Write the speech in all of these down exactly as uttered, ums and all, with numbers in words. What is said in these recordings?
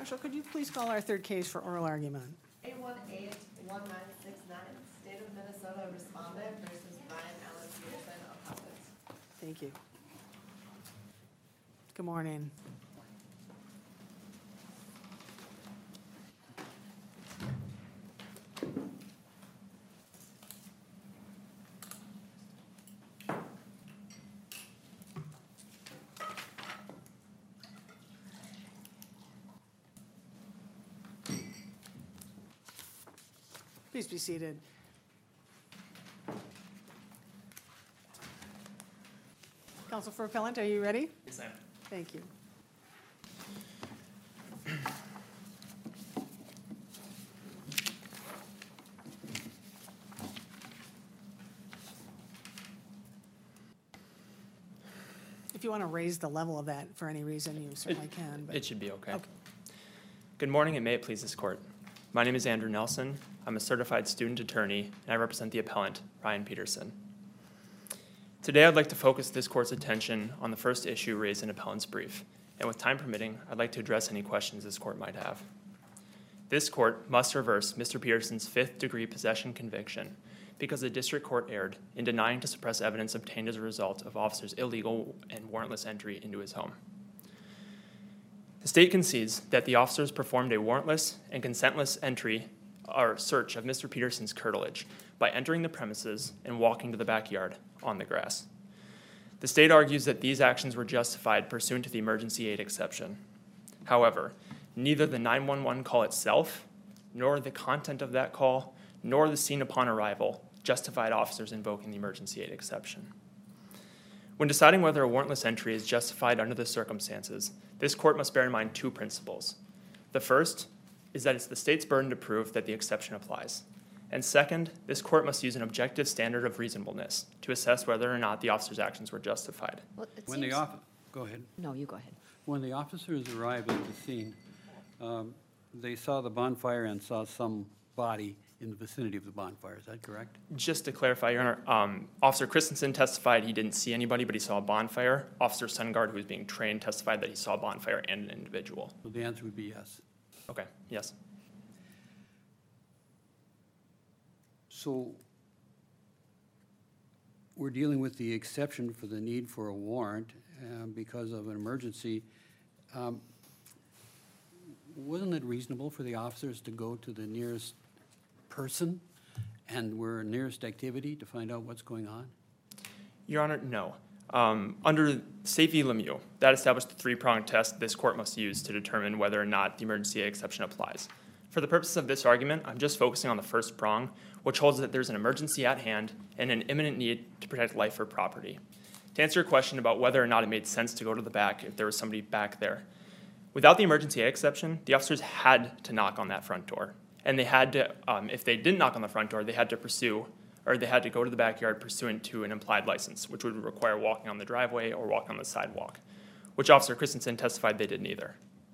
Marshall, could you please call our third case for oral argument? eight one eight, one nine six nine, State of Minnesota Respondent versus Brian Allen Peterson, Appellant. Thank you. Good morning. Please be seated. Counsel for Appellant, are you ready? Yes, ma'am. Thank you. If you want to raise the level of that for any reason, you certainly can. But It should be okay. Okay. Good morning, and may it please this court. My name is Andrew Nelson. I'm a certified student attorney, and I represent the appellant, Brian Peterson. Today, I'd like to focus this court's attention on the first issue raised in appellant's brief, and with time permitting, I'd like to address any questions this court might have. This court must reverse Mister Peterson's fifth-degree possession conviction because the district court erred in denying to suppress evidence obtained as a result of officers' illegal and warrantless entry into his home. The state concedes that the officers performed a warrantless and consentless entry or search of Mister Peterson's curtilage by entering the premises and walking to the backyard on the grass. The state argues that these actions were justified pursuant to the emergency aid exception. However, neither the nine one one call itself, nor the content of that call, nor the scene upon arrival justified officers invoking the emergency aid exception. When deciding whether a warrantless entry is justified under the circumstances, this court must bear in mind two principles. The first is that it's the state's burden to prove that the exception applies. And second, this court must use an objective standard of reasonableness to assess whether or not the officer's actions were justified. Well, it When the seems- off, go ahead. No, you go ahead. When the officers arrived at the scene, um, they saw the bonfire and saw some body in the vicinity of the bonfire. Is that correct? Just to clarify, Your Honor, um, Officer Christensen testified he didn't see anybody, but he saw a bonfire. Officer Sungard, who was being trained, testified that he saw a bonfire and an individual. So the answer would be yes. Okay, yes. So we're dealing with the exception for the need for a warrant uh, because of an emergency. Um, wasn't it reasonable for the officers to go to the nearest person and where nearest activity to find out what's going on? Your Honor, no. Um, under State v. Lemieux, that established the three-pronged test this court must use to determine whether or not the emergency aid exception applies. For the purposes of this argument, I'm just focusing on the first prong, which holds that there's an emergency at hand and an imminent need to protect life or property. To answer your question about whether or not it made sense to go to the back if there was somebody back there, without the emergency aid exception, the officers had to knock on that front door. And they had to, um, if they didn't knock on the front door, they had to pursue, or they had to go to the backyard pursuant to an implied license, which would require walking on the driveway or walking on the sidewalk, which Officer Christensen testified they did neither.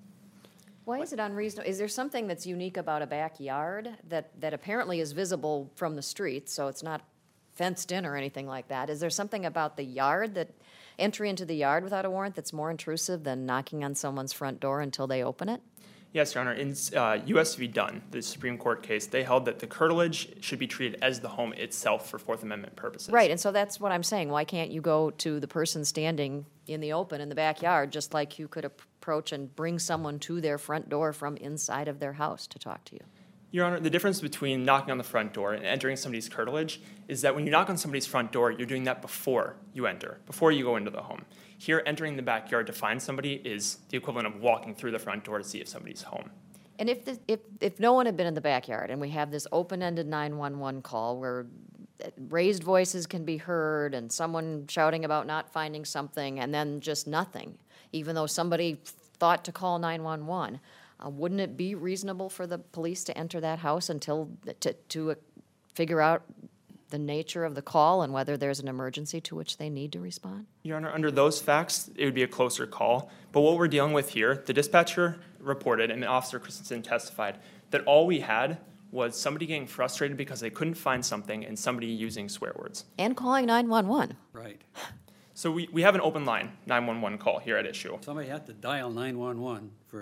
Why is it unreasonable? Is there something that's unique about a backyard that, that apparently is visible from the street, so it's not fenced in or anything like that? Is there something about the yard, that entry into the yard without a warrant, that's more intrusive than knocking on someone's front door until they open it? Yes, Your Honor. In uh, U S v. Dunn, the Supreme Court case, they held that the curtilage should be treated as the home itself for Fourth Amendment purposes. Right, and so that's what I'm saying. Why can't you go to the person standing in the open in the backyard, just like you could approach and bring someone to their front door from inside of their house to talk to you? Your Honor, the difference between knocking on the front door and entering somebody's curtilage is that when you knock on somebody's front door, you're doing that before you enter, before you go into the home. Here, entering the backyard to find somebody is the equivalent of walking through the front door to see if somebody's home. And if, the, if, if no one had been in the backyard and we have this open-ended nine one one call where raised voices can be heard and someone shouting about not finding something and then just nothing, even though somebody thought to call nine one one, uh, wouldn't it be reasonable for the police to enter that house until, to, to uh, figure out the nature of the call and whether there's an emergency to which they need to respond? Your Honor, under those facts, it would be a closer call. But what we're dealing with here, the dispatcher reported and Officer Christensen testified that all we had was somebody getting frustrated because they couldn't find something and somebody using swear words. And calling nine one one. Right. So we, we have an open line nine one one call here at issue. Somebody had to dial nine one one for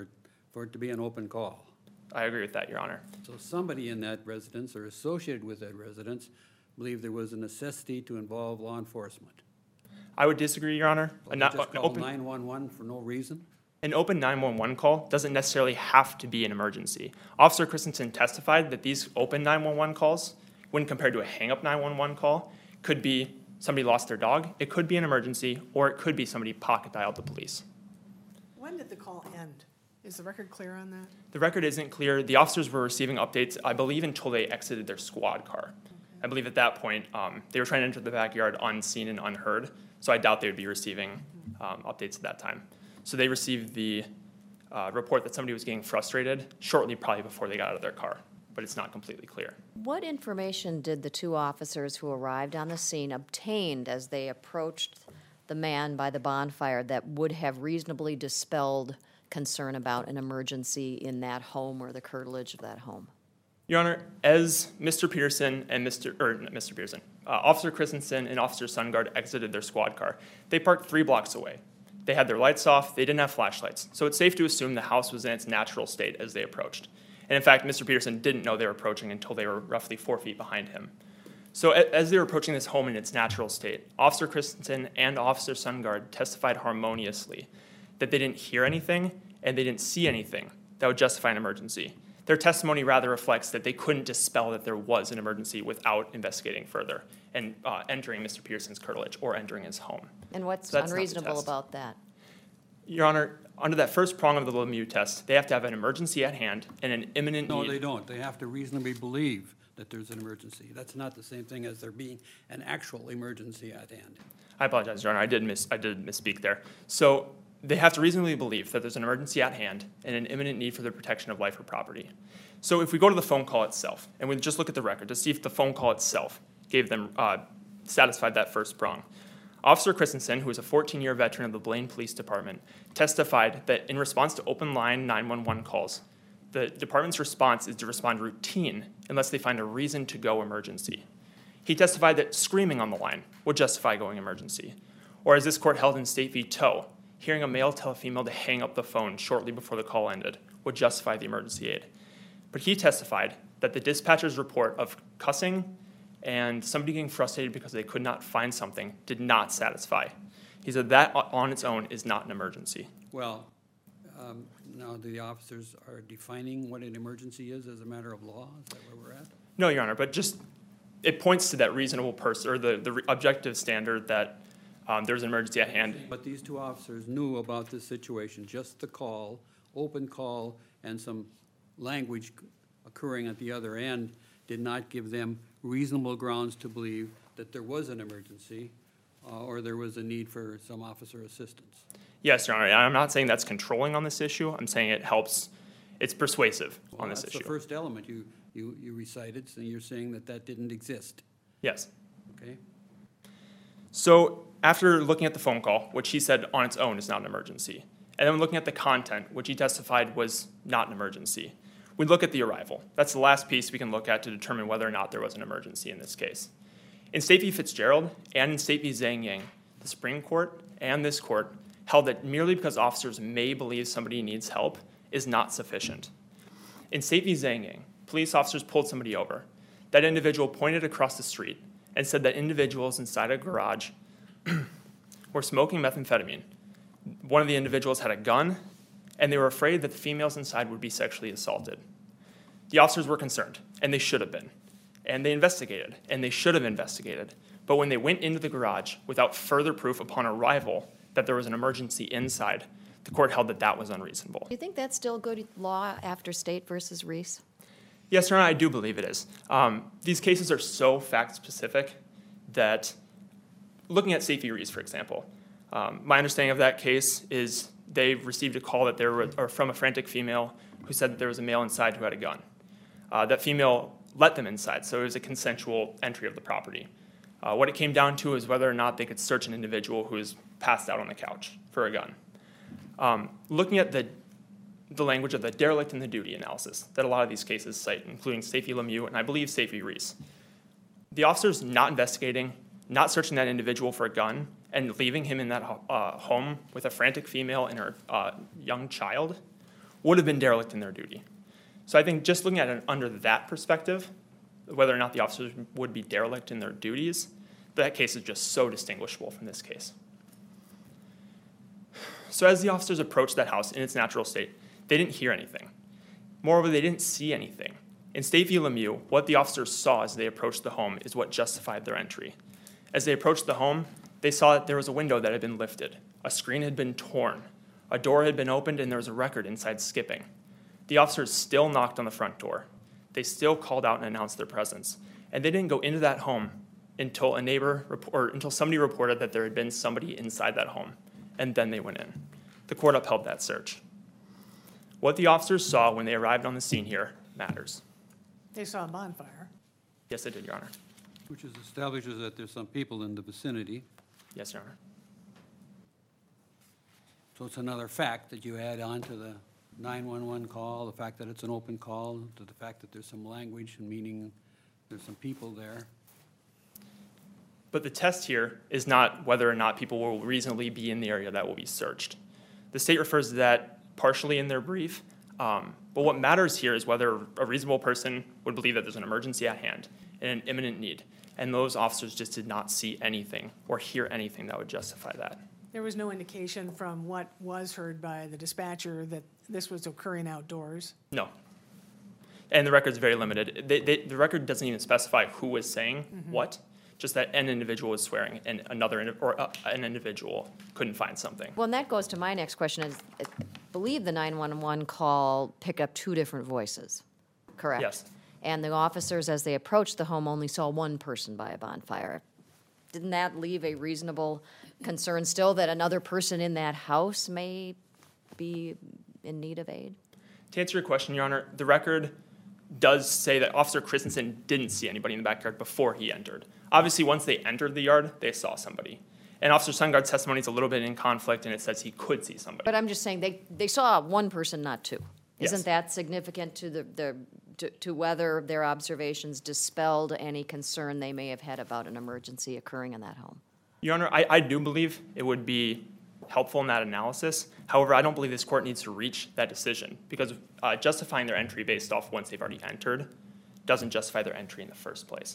for it to be an open call. I agree with that, Your Honor. So somebody in that residence or associated with that residence believed there was a necessity to involve law enforcement. I would disagree, Your Honor. Well, A they not- just an called open- nine one one for no reason? An open nine one one call doesn't necessarily have to be an emergency. Officer Christensen testified that these open nine one one calls, when compared to a hang-up nine one one call, could be somebody lost their dog, it could be an emergency, or it could be somebody pocket dialed the police. When did the call end? Is the record clear on that? The record isn't clear. The officers were receiving updates, I believe, until they exited their squad car. I believe at that point, um, they were trying to enter the backyard unseen and unheard, so I doubt they would be receiving um, updates at that time. So they received the uh, report that somebody was getting frustrated shortly, probably before they got out of their car, but it's not completely clear. What information did the two officers who arrived on the scene obtained as they approached the man by the bonfire that would have reasonably dispelled concern about an emergency in that home or the curtilage of that home? Your Honor, as Mister Peterson and Mister or not Mister Peterson, uh, Officer Christensen and Officer Sungard exited their squad car, they parked three blocks away. They had their lights off, they didn't have flashlights, so it's safe to assume the house was in its natural state as they approached. And in fact, Mister Peterson didn't know they were approaching until they were roughly four feet behind him. So a- as they were approaching this home in its natural state, Officer Christensen and Officer Sungard testified harmoniously that they didn't hear anything and they didn't see anything that would justify an emergency. Their testimony rather reflects that they couldn't dispel that there was an emergency without investigating further and uh, entering Mister Peterson's curtilage or entering his home. And what's So that's not the unreasonable test. about that? Your Honor, under that first prong of the Lemieux test, they have to have an emergency at hand and an imminent No, need. they don't. They have to reasonably believe that there's an emergency. That's not the same thing as there being an actual emergency at hand. I apologize, Your Honor. I did miss. I did misspeak there. So they have to reasonably believe that there's an emergency at hand and an imminent need for the protection of life or property. So if we go to the phone call itself and we just look at the record to see if the phone call itself gave them uh, satisfied that first prong, Officer Christensen, who is a fourteen-year veteran of the Blaine Police Department, testified that in response to open line nine one one calls, the department's response is to respond routine unless they find a reason to go emergency. He testified that screaming on the line would justify going emergency. Or as this court held in State v. Toe, hearing a male tell a female to hang up the phone shortly before the call ended would justify the emergency aid. But he testified that the dispatcher's report of cussing and somebody getting frustrated because they could not find something did not satisfy. He said that on its own is not an emergency. Well, um, now the officers are defining what an emergency is as a matter of law? Is that where we're at? No, Your Honor, but just, it points to that reasonable person, or the, the re- objective standard that um, there's an emergency at hand. But these two officers knew about this situation, just the call, open call, and some language occurring at the other end did not give them reasonable grounds to believe that there was an emergency uh, or there was a need for some officer assistance. Yes, Your Honor, and I'm not saying that's controlling on this issue. I'm saying it helps, it's persuasive Well, on this that's issue. the first element you, you, you recited, so you're saying that that didn't exist, Yes. okay? So after looking at the phone call, which he said on its own is not an emergency, and then looking at the content, which he testified was not an emergency, we look at the arrival. That's the last piece we can look at to determine whether or not there was an emergency in this case. In State v. Fitzgerald and in State v. Zhang Yang, the Supreme Court and this court held that merely because officers may believe somebody needs help is not sufficient. In State v. Zhang Yang, police officers pulled somebody over. That individual pointed across the street and said that individuals inside a garage were smoking methamphetamine. One of the individuals had a gun, and they were afraid that the females inside would be sexually assaulted. The officers were concerned, and they should have been. And they investigated, and they should have investigated. But when they went into the garage without further proof upon arrival that there was an emergency inside, the court held that that was unreasonable. Do you think that's still good law after State versus Reese? Yes, Your Honor, I do believe it is. Um, these cases are so fact-specific that, looking at State v. Reese, for example, um, my understanding of that case is they received a call that there were, or from a frantic female who said that there was a male inside who had a gun. Uh, that female let them inside, so it was a consensual entry of the property. Uh, what it came down to is whether or not they could search an individual who was passed out on the couch for a gun. Um, looking at the the language of the derelict and the duty analysis that a lot of these cases cite, including State v. Lemieux and I believe State v. Reese, the officers not investigating, not searching that individual for a gun, and leaving him in that uh, home with a frantic female and her uh, young child would have been derelict in their duty. So I think just looking at it under that perspective, whether or not the officers would be derelict in their duties, that case is just so distinguishable from this case. So as the officers approached that house in its natural state, they didn't hear anything. Moreover, they didn't see anything. In State v. Lemieux, what the officers saw as they approached the home is what justified their entry. As they approached the home, they saw that there was a window that had been lifted, a screen had been torn, a door had been opened, and there was a record inside skipping. The officers still knocked on the front door. They still called out and announced their presence. And they didn't go into that home until a neighbor, or until somebody reported that there had been somebody inside that home. And then they went in. The court upheld that search. What the officers saw when they arrived on the scene here matters. They saw a bonfire. Yes, they did, Your Honor. Which is establishes that there's some people in the vicinity. Yes, Your Honor. So it's another fact that you add on to the nine one one call, the fact that it's an open call, to the fact that there's some language, and meaning there's some people there. But the test here is not whether or not people will reasonably be in the area that will be searched. The state refers to that partially in their brief, um, but what matters here is whether a reasonable person would believe that there's an emergency at hand and an imminent need. And those officers just did not see anything or hear anything that would justify that. There was no indication from what was heard by the dispatcher that this was occurring outdoors. No. And the record's very limited. They, they, the record doesn't even specify who was saying mm-hmm. what, just that an individual was swearing and another, or uh, an individual couldn't find something. Well, and that goes to my next question is, I believe the nine one one call picked up two different voices, correct? Yes. And the officers, as they approached the home, only saw one person by a bonfire. Didn't that leave a reasonable concern still that another person in that house may be in need of aid? To answer your question, Your Honor, the record does say that Officer Christensen didn't see anybody in the backyard before he entered. Obviously, once they entered the yard, they saw somebody. And Officer Sungard's testimony is a little bit in conflict, and it says he could see somebody. But I'm just saying, they, they saw one person, not two. Yes. Isn't that significant to the, the to, to whether their observations dispelled any concern they may have had about an emergency occurring in that home? Your Honor, I, I do believe it would be helpful in that analysis. However, I don't believe this court needs to reach that decision because uh, justifying their entry based off once they've already entered doesn't justify their entry in the first place.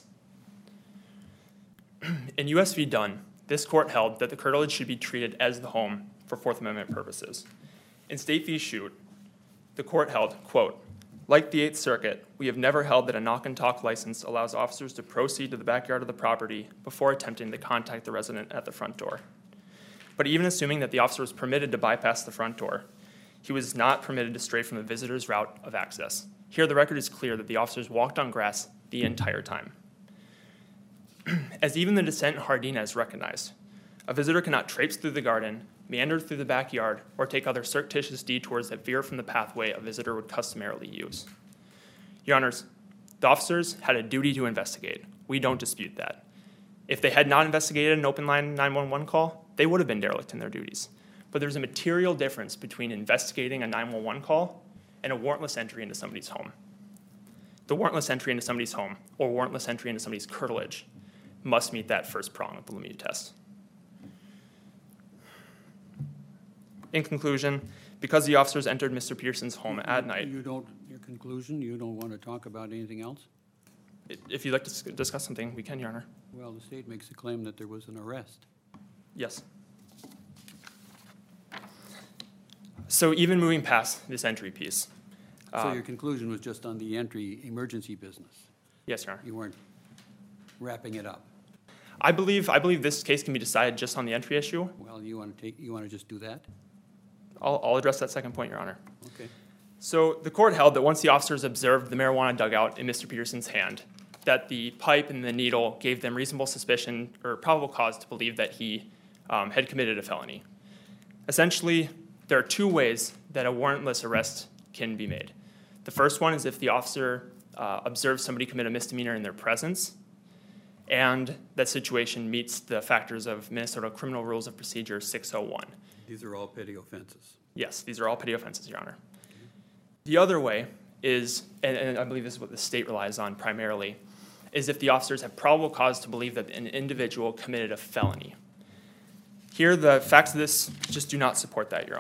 In U S v. Dunn, this court held that the curtilage should be treated as the home for Fourth Amendment purposes. In State v. Shute, the court held, quote, like the Eighth Circuit, we have never held that a knock-and-talk license allows officers to proceed to the backyard of the property before attempting to contact the resident at the front door. But even assuming that the officer was permitted to bypass the front door, he was not permitted to stray from the visitor's route of access. Here, the record is clear that the officers walked on grass the entire time. As even the dissent in Hardinez recognized, a visitor cannot traipse through the garden, meander through the backyard, or take other surreptitious detours that veer from the pathway a visitor would customarily use. Your Honors, the officers had a duty to investigate. We don't dispute that. If they had not investigated an open line nine one one call, they would have been derelict in their duties. But there's a material difference between investigating a nine one one call and a warrantless entry into somebody's home. The warrantless entry into somebody's home, or warrantless entry into somebody's curtilage, must meet that first prong of the Lemieux test. In conclusion, because the officers entered Mister Peterson's home at night. You don't, your conclusion, you don't want to talk about anything else? If you'd like to discuss something, we can, Your Honor. Well, the state makes a claim that there was an arrest. Yes. So even moving past this entry piece. So uh, your conclusion was just on the entry emergency business? Yes, Your Honor. You weren't wrapping it up? I believe, I believe this case can be decided just on the entry issue. Well, you want to take, you want to just do that? I'll, I'll address that second point, Your Honor. Okay. So the court held that once the officers observed the marijuana dugout in Mister Peterson's hand, that the pipe and the needle gave them reasonable suspicion or probable cause to believe that he um, had committed a felony. Essentially, there are two ways that a warrantless arrest can be made. The first one is if the officer uh, observes somebody commit a misdemeanor in their presence, and that situation meets the factors of Minnesota Criminal Rules of Procedure six oh one. These are all petty offenses? Yes, these are all petty offenses, Your Honor. The other way is, and, and I believe this is what the state relies on primarily, is if the officers have probable cause to believe that an individual committed a felony. Here, the facts of this just do not support that, Your Honor.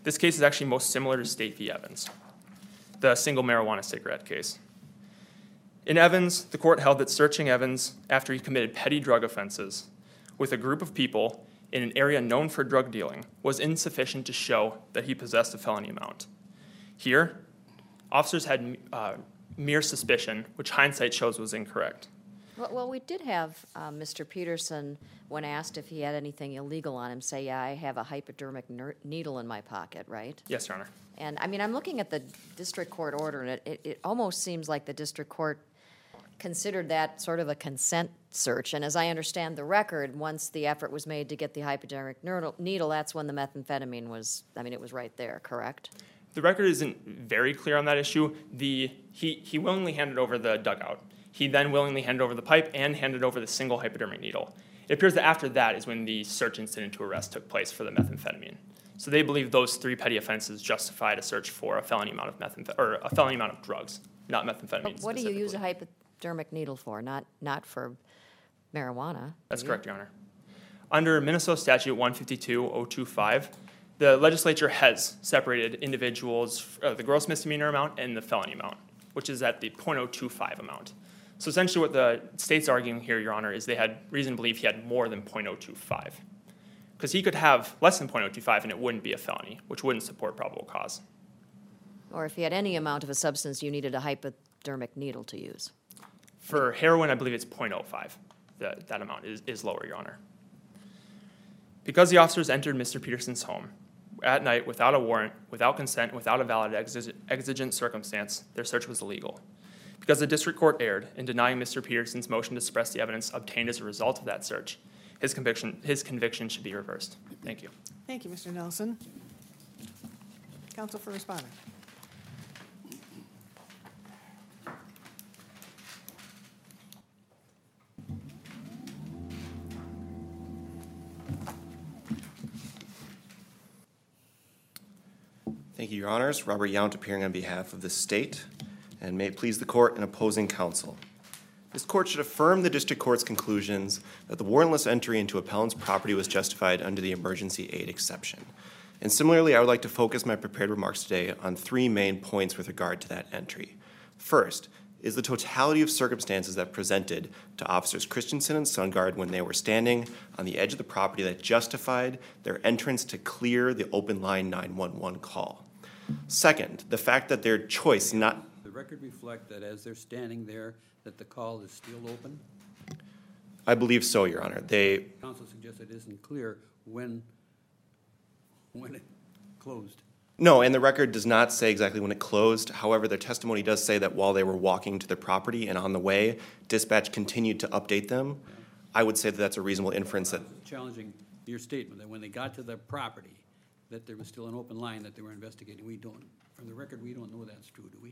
This case is actually most similar to State v. Evans, the single marijuana cigarette case. In Evans, the court held that searching Evans after he committed petty drug offenses with a group of people in an area known for drug dealing was insufficient to show that he possessed a felony amount. Here, officers had uh, mere suspicion, which hindsight shows was incorrect. Well, well, we did have uh, Mister Peterson, when asked if he had anything illegal on him, say, yeah, I have a hypodermic ner- needle in my pocket, right? Yes, Your Honor. And, I mean, I'm looking at the district court order, and it, it, it almost seems like the district court considered that sort of a consent search. And as I understand the record, once the effort was made to get the hypodermic needle, that's when the methamphetamine was, I mean, it was right there, correct? The record isn't very clear on that issue. The, he, he willingly handed over the dugout. He then willingly handed over the pipe and handed over the single hypodermic needle. It appears that after that is when the search incident to arrest took place for the methamphetamine. So they believe those three petty offenses justified a search for a felony amount of methamphetamine, or a felony amount of drugs, not methamphetamine. But what do you use a specifically. hypodermic needle for? Not, not for marijuana? do That's you? correct, Your Honor. Under Minnesota Statute one fifty-two oh twenty-five, the legislature has separated individuals, uh, the gross misdemeanor amount and the felony amount, which is at the point oh two five amount. So essentially what the state's arguing here, Your Honor, is they had reason to believe he had more than point oh two five. Because he could have less than point oh two five and it wouldn't be a felony, which wouldn't support probable cause. Or if he had any amount of a substance you needed a hypodermic needle to use? For heroin, I believe it's point oh five. That, that amount is, is lower, Your Honor. Because the officers entered Mister Peterson's home at night without a warrant, without consent, without a valid exig- exigent circumstance, their search was illegal. Because the district court erred in denying Mister Peterson's motion to suppress the evidence obtained as a result of that search, his conviction, his conviction should be reversed. Thank you. Thank you, Mister Nelson. Counsel for responding. Thank you, Your Honors. Robert Yount appearing on behalf of the state, and may it please the court and opposing counsel. This court should affirm the district court's conclusions that the warrantless entry into appellant's property was justified under the emergency aid exception. And similarly, I would like to focus my prepared remarks today on three main points with regard to that entry. First is the totality of circumstances that presented to officers Christensen and Sungard when they were standing on the edge of the property that justified their entrance to clear the open line nine one one call. Second, the fact that their choice not... The record reflect that as they're standing there, that the call is still open? I believe so, Your Honor. They... Counsel suggests it isn't clear when, when it closed. No, and the record does not say exactly when it closed. However, their testimony does say that while they were walking to the property and on the way, dispatch continued to update them. Yeah. I would say that that's a reasonable inference that... Challenging your statement that when they got to the property, that there was still an open line that they were investigating. We don't, from the record, we don't know that's true, do we?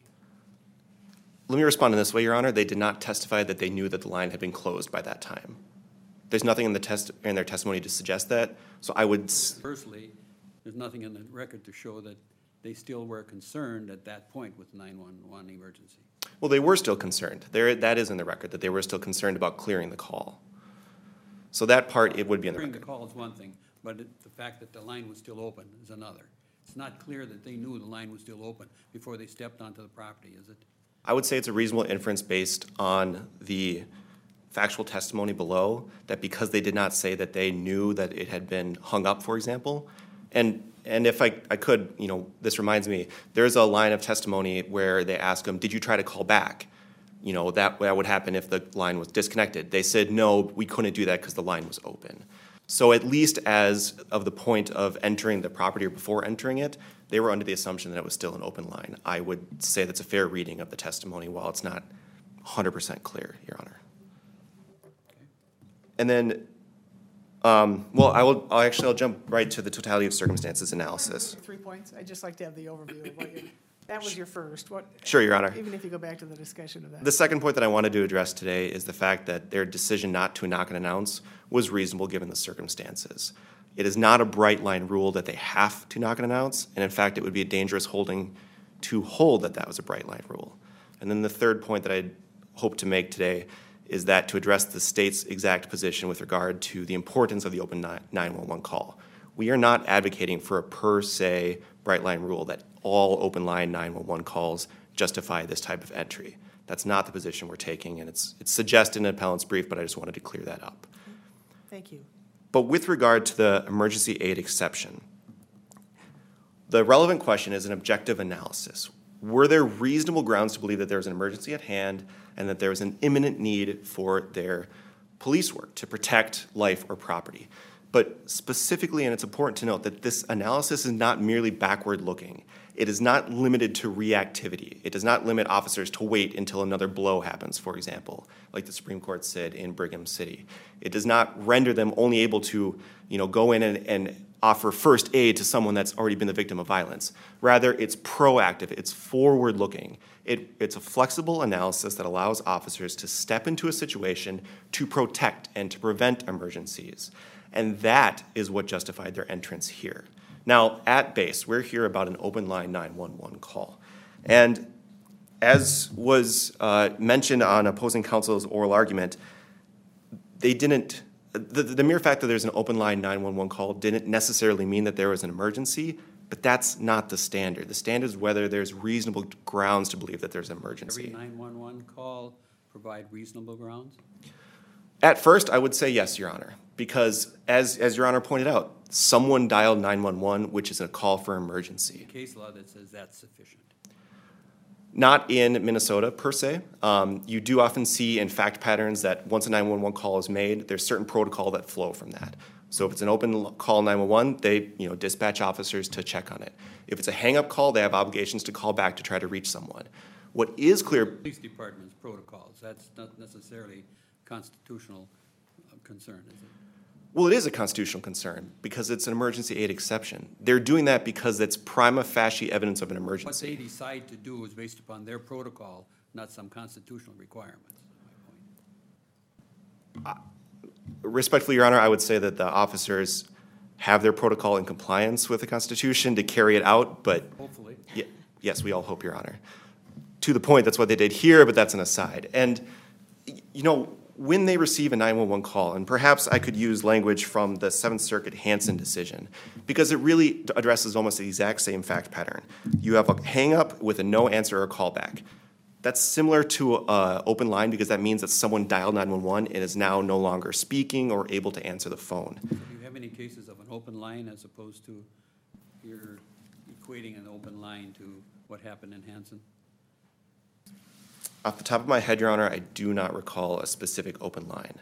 Let me respond in this way, Your Honor. They did not testify that they knew that the line had been closed by that time. There's nothing in the test in their testimony to suggest that. So I would... Firstly, there's nothing in the record to show that they still were concerned at that point with nine one one emergency. Well, they were still concerned. There, that is in the record, that they were still concerned about clearing the call. So that part, it would be in the Clearing the record. call is one thing, but it, the fact that the line was still open is another. It's not clear that they knew the line was still open before they stepped onto the property, is it? I would say it's a reasonable inference based on the factual testimony below, that because they did not say that they knew that it had been hung up, for example, and and if I, I could, you know, this reminds me, there's a line of testimony where they ask them, did you try to call back? You know, that, that would happen if the line was disconnected. They said, no, we couldn't do that because the line was open. So at least as of the point of entering the property or before entering it, they were under the assumption that it was still an open line. I would say that's a fair reading of the testimony while it's not one hundred percent clear, Your Honor. And then, um, well, I will, I'll actually, I'll jump right to the totality of circumstances analysis. Three points. I'd just like to have the overview of what you, that was your first. What? Sure, Your Honor. Even if you go back to the discussion of that. The second point that I wanted to address today is the fact that their decision not to knock and announce was reasonable given the circumstances. It is not a bright line rule that they have to knock and announce, and in fact, it would be a dangerous holding to hold that that was a bright line rule. And then the third point that I hope to make today is that to address the state's exact position with regard to the importance of the open nine one one call. We are not advocating for a per se bright line rule that all open line nine one one calls justify this type of entry. That's not the position we're taking, and it's, it's suggested in an appellant's brief, but I just wanted to clear that up. Thank you. But with regard to the emergency aid exception, the relevant question is an objective analysis. Were there reasonable grounds to believe that there was an emergency at hand and that there was an imminent need for their police work to protect life or property? But specifically, and it's important to note that this analysis is not merely backward looking. It is not limited to reactivity. It does not limit officers to wait until another blow happens, for example, like the Supreme Court said in Brigham City. It does not render them only able to, you know, go in and, and offer first aid to someone that's already been the victim of violence. Rather, it's proactive, it's forward-looking. It, it's a flexible analysis that allows officers to step into a situation to protect and to prevent emergencies. And that is what justified their entrance here. Now, at base, we're here about an open line nine one one call. And as was uh, mentioned on opposing counsel's oral argument, they didn't, the, the mere fact that there's an open line nine one one call didn't necessarily mean that there was an emergency, but that's not the standard. The standard is whether there's reasonable grounds to believe that there's an emergency. Every nine one one call provide reasonable grounds? At first, I would say yes, Your Honor, because as, as Your Honor pointed out, someone dialed nine one one, which is a call for emergency. Case law that says that's sufficient. Not in Minnesota, per se. Um, you do often see in fact patterns that once a nine one one call is made, there's certain protocol that flow from that. So if it's an open call nine one one, they you know, dispatch officers to check on it. If it's a hang-up call, they have obligations to call back to try to reach someone. What is clear... Police department's protocols, that's not necessarily constitutional uh, concern, is it? Well, it is a constitutional concern because it's an emergency aid exception. They're doing that because it's prima facie evidence of an What emergency. they decide to do is based upon their protocol, not some constitutional requirements, is my point. Respectfully, Your Honor, I would say that the officers have their protocol in compliance with the Constitution to carry it out, but Hopefully. Ye- yes, we all hope, Your Honor. To the point, that's what they did here, but that's an aside. And, y- you know, when they receive a nine one one call, and perhaps I could use language from the Seventh Circuit Hansen decision, because it really addresses almost the exact same fact pattern. You have a hang-up with a no answer or callback. That's similar to an open line because that means that someone dialed nine one one and is now no longer speaking or able to answer the phone. Do you have any cases of an open line as opposed to you're equating an open line to what happened in Hanson? Off the top of my head, Your Honor, I do not recall a specific open line.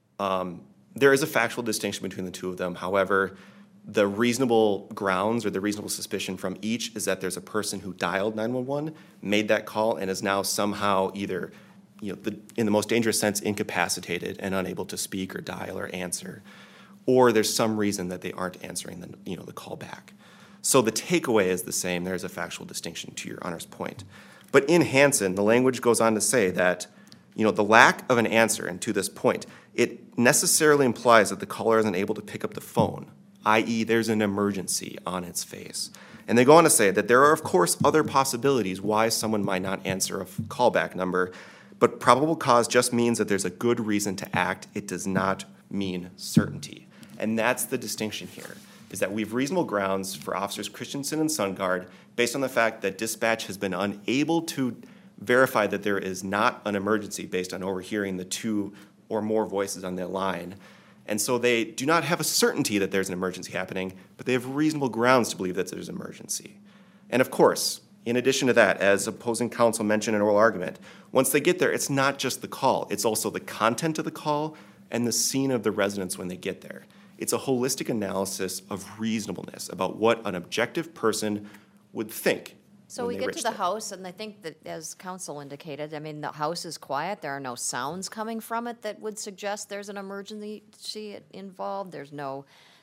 Um, there is a factual distinction between the two of them. However, the reasonable grounds or the reasonable suspicion from each is that there's a person who dialed nine one one, made that call, and is now somehow either, you know, the, in the most dangerous sense, incapacitated and unable to speak or dial or answer, or there's some reason that they aren't answering the, you know, the call back. So the takeaway is the same. There's a factual distinction to Your Honor's point. But in Hansen, the language goes on to say that, you know, the lack of an answer, and to this point, it necessarily implies that the caller isn't able to pick up the phone, that is there's an emergency on its face. And they go on to say that there are, of course, other possibilities why someone might not answer a callback number, but probable cause just means that there's a good reason to act. It does not mean certainty. And that's the distinction here, is that we have reasonable grounds for Officers Christensen and Sundgaard based on the fact that dispatch has been unable to verify that there is not an emergency based on overhearing the two or more voices on that line. And so they do not have a certainty that there's an emergency happening, but they have reasonable grounds to believe that there's an emergency. And of course, in addition to that, as opposing counsel mentioned in oral argument, once they get there, it's not just the call, it's also the content of the call and the scene of the residence when they get there. It's a holistic analysis of reasonableness about what an objective person would think. So when we they get reach to the there. house, and I think that, as council indicated, I mean, the house is quiet, there are no sounds coming from it that would suggest there's an emergency involved, there's no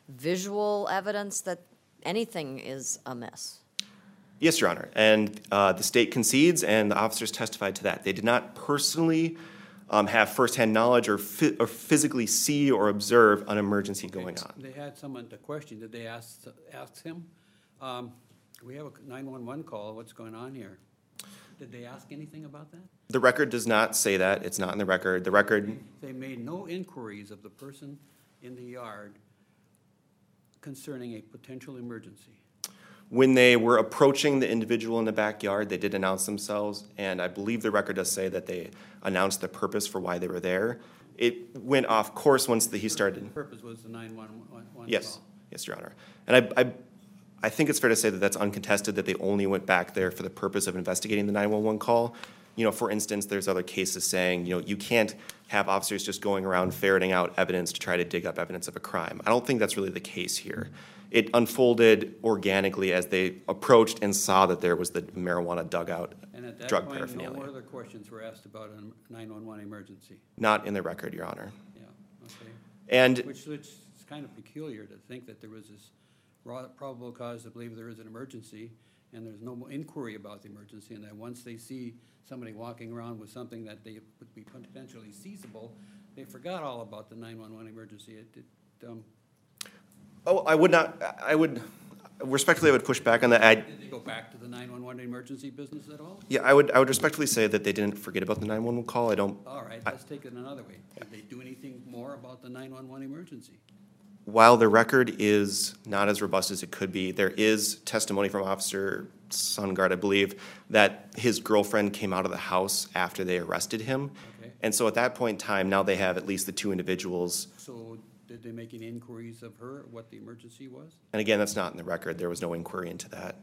visual evidence that anything is amiss. Yes, Your Honor, and uh, the state concedes, and the officers testified to that. They did not personally um, have firsthand knowledge or, fi- or physically see or observe an emergency going on. They had someone to question, did they ask, ask him? Um, we have a nine one one call, what's going on here? Did they ask anything about that? The record does not say that. It's not in the record. The record, They made no inquiries of the person in the yard concerning a potential emergency? When they were approaching the individual in the backyard, they did announce themselves, and I believe the record does say that they announced the purpose for why they were there. It went off course once the, he started. The purpose was the nine-one-one call? Yes, yes, Your Honor. And I, I, I think it's fair to say that that's uncontested, that they only went back there for the purpose of investigating the nine one one call. You know, for instance, there's other cases saying, you know, you can't have officers just going around ferreting out evidence to try to dig up evidence of a crime. I don't think that's really the case here. It unfolded organically as they approached and saw that there was the marijuana dugout And at that drug point, paraphernalia. no more other questions were asked about a nine-one-one emergency? Not in the record, Your Honor. Yeah, okay. And Which, which is kind of peculiar to think that there was this raw probable cause to believe there is an emergency, and there's no more inquiry about the emergency, and that once they see somebody walking around with something that they would be potentially seizable, they forgot all about the nine-one-one emergency. It, it, um, oh, I would not. I would respectfully. I would push back on that. I, did they go back to the nine-one-one emergency business at all? yeah, I would. I would respectfully say that they didn't forget about the nine one one call. I don't. All right, I- let's take it another way. Did they do anything more about the nine-one-one emergency? While the record is not as robust as it could be, there is testimony from Officer Sungard, I believe, that his girlfriend came out of the house after they arrested him. Okay. And so at that point in time, now they have at least the two individuals. So did they make any inquiries of her, what the emergency was? And again, that's not in the record. There was no inquiry into that.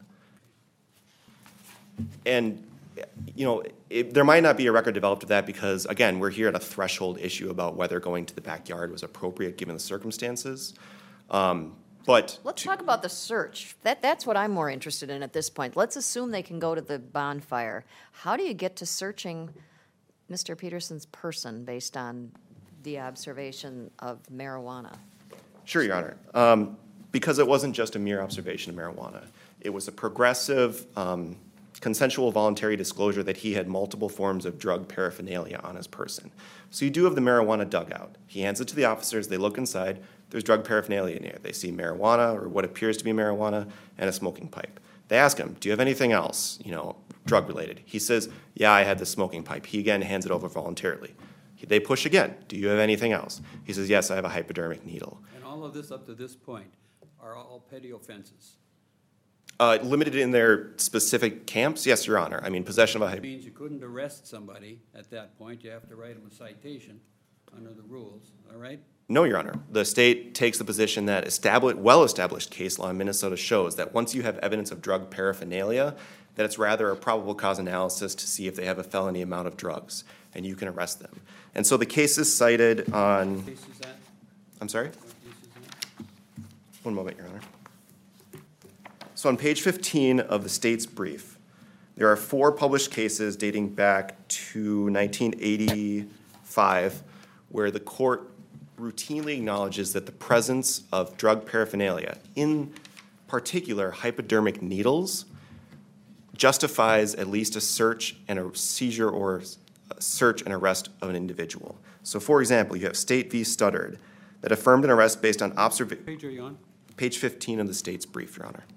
And, you know, it, there might not be a record developed of that because, again, we're here at a threshold issue about whether going to the backyard was appropriate given the circumstances. Um, but Let's to- talk about the search. That, that's what I'm more interested in at this point. Let's assume they can go to the bonfire. How do you get to searching Mister Peterson's person based on the observation of marijuana? Sure, Your Honor. Um, because it wasn't just a mere observation of marijuana. It was a progressive, um, consensual voluntary disclosure that he had multiple forms of drug paraphernalia on his person. So you do have the marijuana dugout. He hands it to the officers, they look inside, there's drug paraphernalia in here. They see marijuana, or what appears to be marijuana, and a smoking pipe. They ask him, do you have anything else, you know, drug-related? He says, yeah, I had the smoking pipe. He again hands it over voluntarily. They push again, do you have anything else? He says, yes, I have a hypodermic needle. And all of this up to this point are all petty offenses. Uh, limited in their specific camps? Yes, Your Honor. I mean, possession of a It hypodermic. means you couldn't arrest somebody at that point. You have to write them a citation under the rules, all right? No, Your Honor. The state takes the position that established, well-established case law in Minnesota shows that once you have evidence of drug paraphernalia, that it's rather a probable cause analysis to see if they have a felony amount of drugs, and you can arrest them. And so the cases cited on, What case is that? I'm sorry? What case is that? One moment, Your Honor. So on page fifteen of the state's brief, there are four published cases dating back to nineteen eighty-five where the court routinely acknowledges that the presence of drug paraphernalia, in particular hypodermic needles, justifies at least a search and a seizure or a search and arrest of an individual. So for example, you have State v. Studdard that affirmed an arrest based on observation. Page are you on? Page fifteen of the state's brief, Your Honor.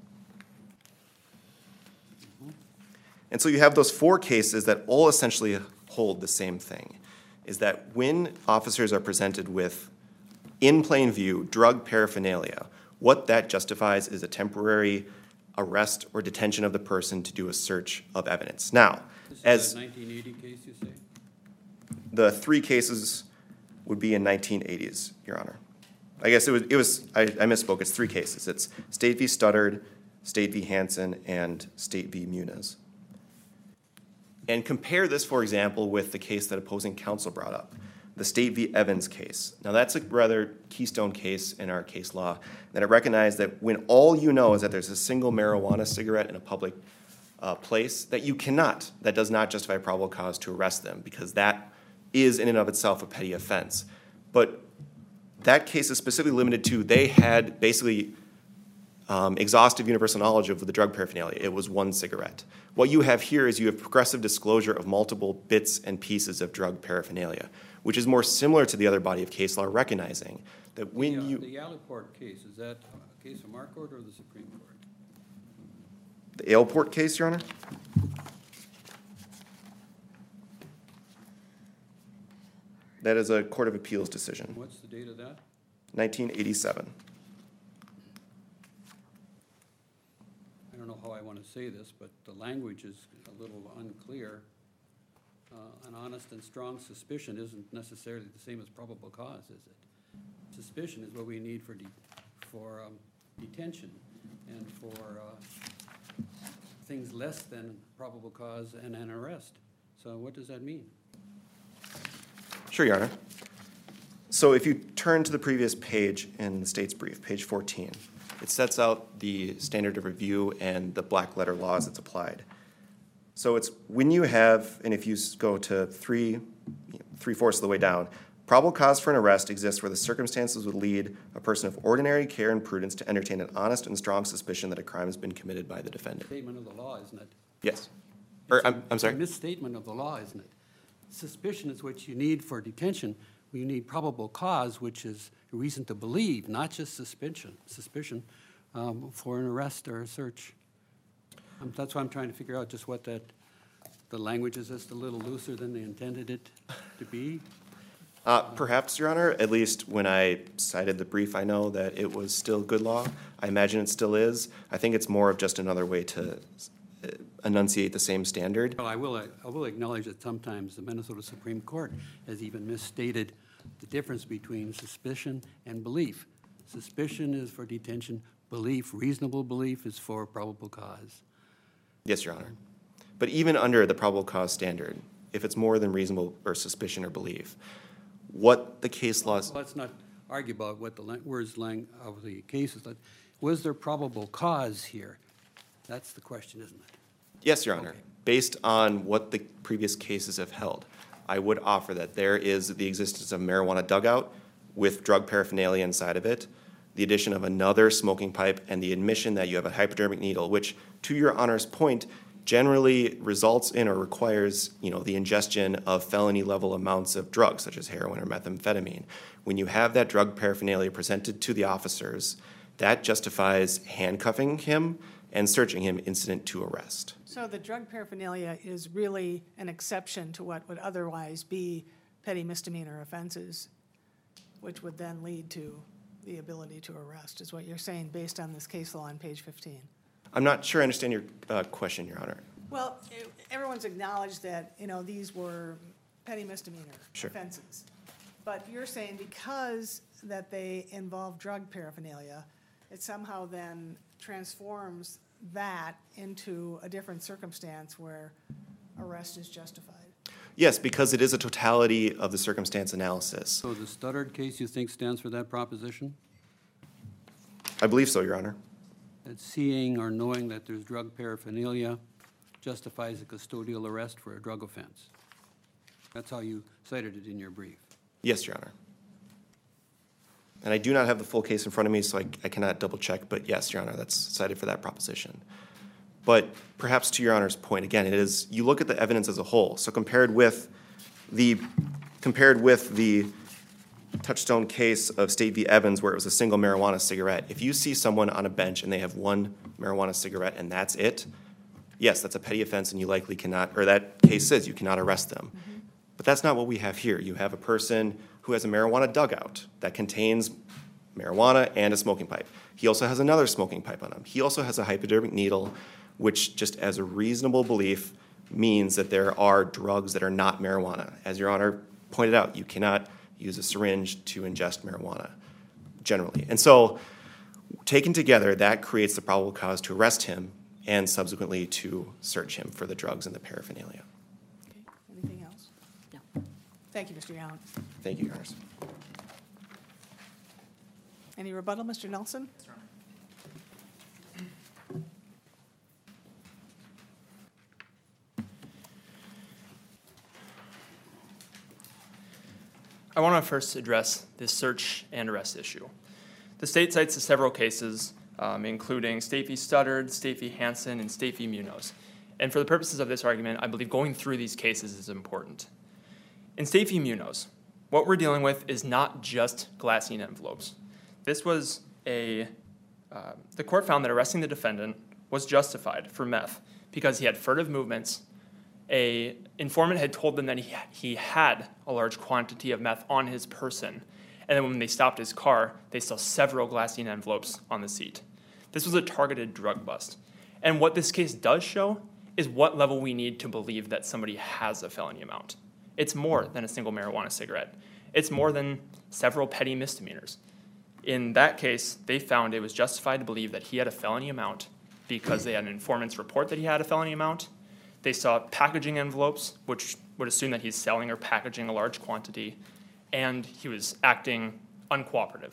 And so you have those four cases that all essentially hold the same thing, is that when officers are presented with, in plain view, drug paraphernalia, what that justifies is a temporary arrest or detention of the person to do a search of evidence. Now, This is as that nineteen eighty case, you say? the three cases would be in nineteen eighties, Your Honor. I guess it was, it was, I, I misspoke, it's three cases. It's State v. Studdard, State v. Hansen, and State v. Muniz. And compare this, for example, with the case that opposing counsel brought up, the State v. Evans case. Now, that's a rather keystone case in our case law, that it recognized that when all you know is that there's a single marijuana cigarette in a public uh, place, that you cannot, that does not justify probable cause to arrest them, because that is in and of itself a petty offense. But that case is specifically limited to, they had basically um, exhaustive universal knowledge of the drug paraphernalia. It was one cigarette. What you have here is you have progressive disclosure of multiple bits and pieces of drug paraphernalia, which is more similar to the other body of case law, recognizing that when The, uh, you, The Allaport case, is that a case from our court or the Supreme Court? the Ailport case, Your Honor? That is a Court of Appeals decision, What's the date of that? nineteen eighty-seven. I don't know how I want to say this, but the language is a little unclear. Uh, An honest and strong suspicion isn't necessarily the same as probable cause, is it? Suspicion is what we need for, de- for um, detention and for uh, things less than probable cause and an arrest. So what does that mean? Sure, Your Honor. So if you turn to the previous page in the state's brief, page fourteen, it sets out the standard of review and the black letter laws that's applied. So it's when you have, and if you s- go to three, three-fourths of the way down, probable cause for an arrest exists where the circumstances would lead a person of ordinary care and prudence to entertain an honest and strong suspicion that a crime has been committed by the defendant. Statement of the law, isn't it? Yes. Or, It's a- I'm, I'm sorry? It's a misstatement of the law, isn't it? Suspicion is what you need for detention. You need probable cause, which is a reason to believe, not just suspicion, suspicion um, for an arrest or a search. Um, That's why I'm trying to figure out just what that, the language is just a little looser than they intended it to be. Uh, Perhaps, Your Honor, at least when I cited the brief, I know that it was still good law. I imagine it still is. I think it's more of just another way to uh, enunciate the same standard. Well, I will, I will acknowledge that sometimes the Minnesota Supreme Court has even misstated the difference between suspicion and belief. Suspicion is for detention, belief, reasonable belief is for probable cause. Yes, Your Honor. But even under the probable cause standard, if it's more than reasonable or suspicion or belief, what the case laws, Let's not argue about what the lang- words lang- of the case is. Let- Was there probable cause here? That's the question, isn't it? yes, Your Honor, Okay. based on what the previous cases have held, I would offer that there is the existence of marijuana dugout with drug paraphernalia inside of it, the addition of another smoking pipe, and the admission that you have a hypodermic needle, which, to Your Honor's point, generally results in or requires, you know, the ingestion of felony-level amounts of drugs, such as heroin or methamphetamine. When you have that drug paraphernalia presented to the officers, that justifies handcuffing him and searching him incident to arrest. So the drug paraphernalia is really an exception to what would otherwise be petty misdemeanor offenses, which would then lead to the ability to arrest, is what you're saying, based on this case law on page fifteen. I'm not sure I understand your uh, question, Your Honor. Well, e- everyone's acknowledged that, you know, these were petty misdemeanor Sure. offenses. But you're saying because that they involve drug paraphernalia, it somehow then transforms that into a different circumstance where arrest is justified. Yes, because it is a totality of the circumstance analysis. So the Studdard case, you think, stands for that proposition? I believe so, Your Honor. That seeing or knowing that there's drug paraphernalia justifies a custodial arrest for a drug offense. That's how you cited it in your brief. Yes, Your Honor. And I do not have the full case in front of me, so I, I cannot double check, but yes, Your Honor, that's cited for that proposition. But perhaps to Your Honor's point, again, it is, you look at the evidence as a whole. So compared with the, compared with the touchstone case of State v. Evans, where it was a single marijuana cigarette, if you see someone on a bench and they have one marijuana cigarette and that's it, yes, that's a petty offense and you likely cannot, or that case says you cannot arrest them. Mm-hmm. But that's not what we have here. You have a person who has a marijuana dugout that contains marijuana and a smoking pipe. He also has another smoking pipe on him. He also has a hypodermic needle, which just as a reasonable belief means that there are drugs that are not marijuana. As Your Honor pointed out, you cannot use a syringe to ingest marijuana generally. And so taken together, that creates the probable cause to arrest him and subsequently to search him for the drugs and the paraphernalia. Okay, anything else? No. Thank you, Mister Young. Thank you, Your Honors. Any rebuttal, Mister Nelson? I want to first address this search and arrest issue. The state cites several cases, um, including State v. Studdard, State v. Hansen, and State v. Munoz. And for the purposes of this argument, I believe going through these cases is important. In State v. Munoz, what we're dealing with is not just glassine envelopes. This was a, uh, the court found that arresting the defendant was justified for meth because he had furtive movements. A informant had told them that he, he had a large quantity of meth on his person. And then when they stopped his car, they saw several glassine envelopes on the seat. This was a targeted drug bust. And what this case does show is what level we need to believe that somebody has a felony amount. It's more than a single marijuana cigarette. It's more than several petty misdemeanors. In that case, they found it was justified to believe that he had a felony amount because they had an informant's report that he had a felony amount. They saw packaging envelopes, which would assume that he's selling or packaging a large quantity, and he was acting uncooperative.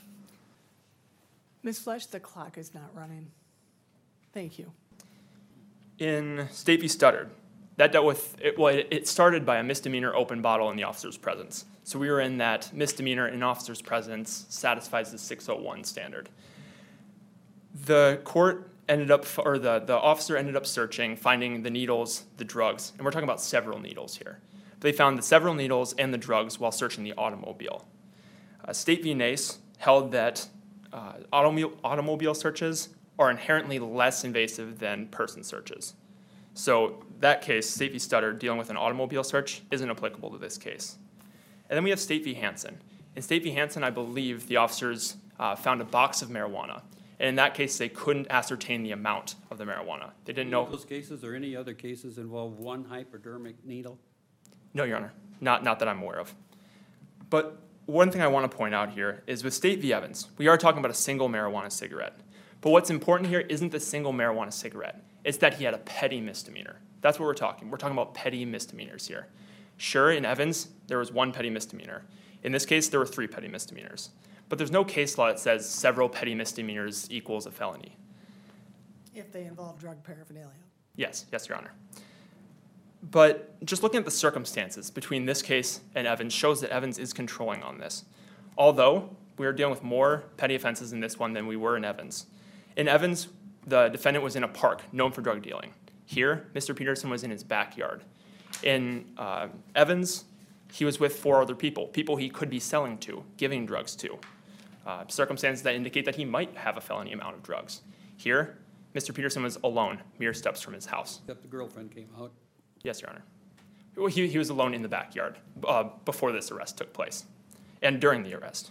Miz Flesh, the clock is not running. Thank you. In State v. Studdard, that dealt with, it, well, it it started by a misdemeanor open bottle in the officer's presence. So we were in that misdemeanor in officer's presence satisfies the six oh one standard. The court ended up, or the, the officer ended up searching, finding the needles, the drugs, and we're talking about several needles here. They found the several needles and the drugs while searching the automobile. Uh, State v. Nace held that uh, automobile, automobile searches are inherently less invasive than person searches. So that case, State v. Studdard, dealing with an automobile search, isn't applicable to this case. And then we have State v. Hansen. In State v. Hansen, I believe the officers uh, found a box of marijuana. And in that case, they couldn't ascertain the amount of the marijuana. They didn't know. Those cases or any other cases involve one hypodermic needle? No, Your Honor, not, not that I'm aware of. But one thing I want to point out here is with State v. Evans, we are talking about a single marijuana cigarette. But what's important here isn't the single marijuana cigarette. It's that he had a petty misdemeanor. That's what we're talking. We're talking about petty misdemeanors here. Sure, in Evans, there was one petty misdemeanor. In this case, there were three petty misdemeanors. But there's no case law that says several petty misdemeanors equals a felony. If they involve drug paraphernalia. Yes, yes, Your Honor. But just looking at the circumstances between this case and Evans shows that Evans is controlling on this. Although we are dealing with more petty offenses in this one than we were in Evans. In Evans, the defendant was in a park known for drug dealing. Here, Mister Peterson was in his backyard. In uh, Evans, he was with four other people, people he could be selling to, giving drugs to. Uh, circumstances that indicate that he might have a felony amount of drugs. Here, Mister Peterson was alone, mere steps from his house. Except the girlfriend came out. Yes, Your Honor. Well, he, he was alone in the backyard uh, before this arrest took place and during the arrest.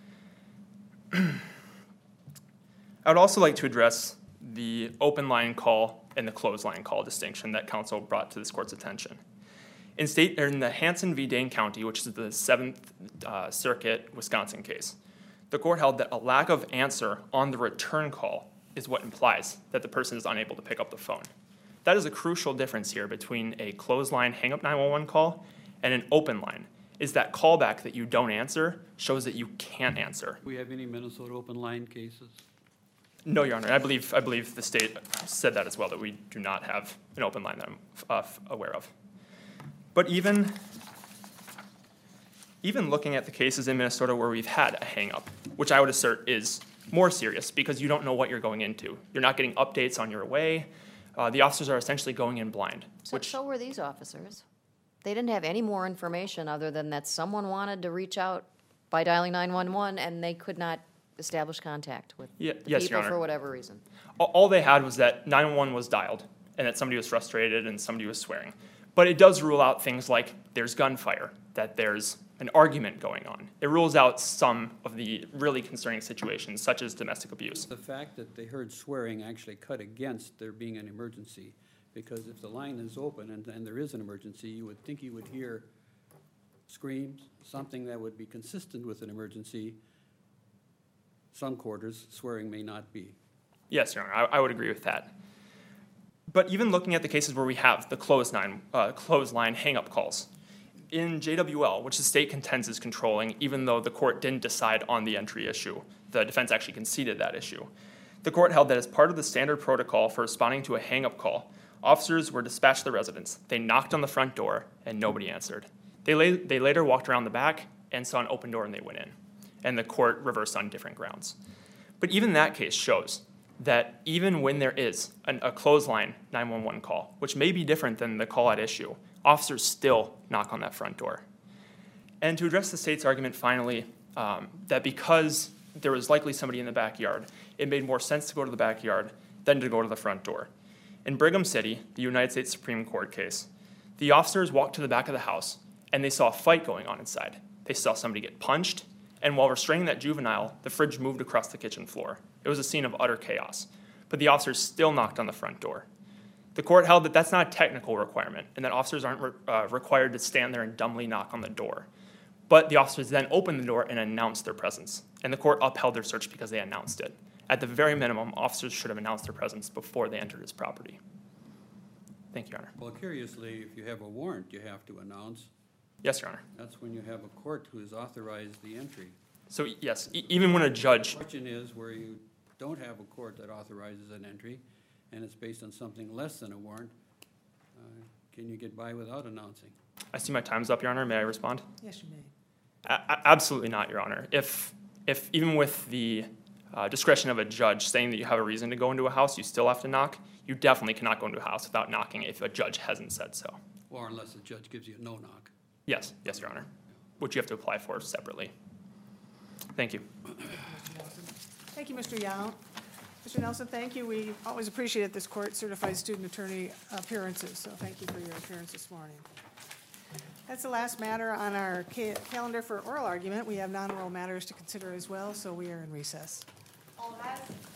I would also like to address the open line call and the closed line call distinction that counsel brought to this court's attention. In state, or in the Hansen v. Dane County, which is the Seventh uh, Circuit Wisconsin case, the court held that a lack of answer on the return call is what implies that the person is unable to pick up the phone. That is a crucial difference here between a closed line hang-up nine one one call and an open line, is that callback that you don't answer shows that you can't answer. Do we have any Minnesota open line cases? No, Your Honor. I believe, I believe the state said that as well, that we do not have an open line that I'm uh, aware of. But even, even looking at the cases in Minnesota where we've had a hang-up, which I would assert is more serious because you don't know what you're going into. You're not getting updates on your way. Uh, the officers are essentially going in blind. So, which, so were these officers. They didn't have any more information other than that someone wanted to reach out by dialing nine one one and they could not establish contact with Yeah, the yes, Your people Honor. for whatever reason. all- all they had was that nine one one was dialed and that somebody was frustrated and somebody was swearing. But it does rule out things like there's gunfire, that there's an argument going on. It rules out some of the really concerning situations, such as domestic abuse. The fact that they heard swearing actually cut against there being an emergency, because if the line is open and, and there is an emergency, you would think you would hear screams, something that would be consistent with an emergency. Some quarters, swearing may not be. Yes, Your Honor, I, I would agree with that. But even looking at the cases where we have the closed line, uh, closed line hang-up calls, in J W L, which the state contends is controlling, even though the court didn't decide on the entry issue, the defense actually conceded that issue. The court held that as part of the standard protocol for responding to a hang-up call, officers were dispatched to the residence. They knocked on the front door, and nobody answered. They, lay, they later walked around the back and saw an open door, and they went in. And the court reversed on different grounds. But even that case shows that even when there is an, a clothesline nine one one call, which may be different than the call at issue, officers still knock on that front door. And to address the state's argument finally, um, that because there was likely somebody in the backyard, it made more sense to go to the backyard than to go to the front door. In Brigham City, the United States Supreme Court case, the officers walked to the back of the house and they saw a fight going on inside. They saw somebody get punched, and while restraining that juvenile, the fridge moved across the kitchen floor. It was a scene of utter chaos. but the officers still knocked on the front door. The court held that that's not a technical requirement and that officers aren't re- uh, required to stand there and dumbly knock on the door. But the officers then opened the door and announced their presence, and the court upheld their search because they announced it. At the very minimum, officers should have announced their presence before they entered his property. Thank you, Your Honor. Well, curiously, if you have a warrant, you have to announce. Yes, Your Honor. That's when you have a court who has authorized the entry. So yes, e- even when a judge, The question is where you don't have a court that authorizes an entry, and it's based on something less than a warrant, uh, can you get by without announcing? I see my time's up, Your Honor. May I respond? Yes, you may. A- a- Absolutely not, Your Honor. If, if even with the uh, discretion of a judge saying that you have a reason to go into a house, you still have to knock, you definitely cannot go into a house without knocking if a judge hasn't said so. Or unless the judge gives you a no-knock. Yes, yes, Your Honor, which you have to apply for separately. Thank you. Thank you, Mister Young. Mister Nelson, thank you. We always appreciate this court certified student attorney appearances, so thank you for your appearance this morning. That's the last matter on our ca- calendar for oral argument. We have non-oral matters to consider as well, so we are in recess. All rise.